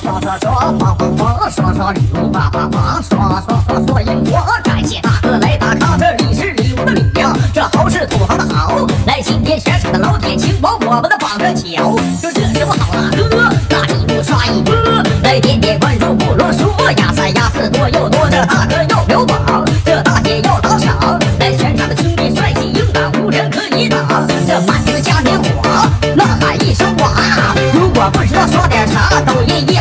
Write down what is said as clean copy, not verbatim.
说说说，放放放，说说礼物叭叭叭，说因果。感谢大哥来打卡，这里是礼物的力量，这好是土豪的好。来今天选场的老铁，请帮我们的绑个脚。说这时候好大哥，大礼物刷一波，来点点关注不啰嗦，压塞压死多又多，这大哥要标榜，这大姐要打赏。来全场的兄弟帅气应当，无人可以挡。这满地的嘉年华，呐喊一声哇！如果不知道刷点啥，抖音。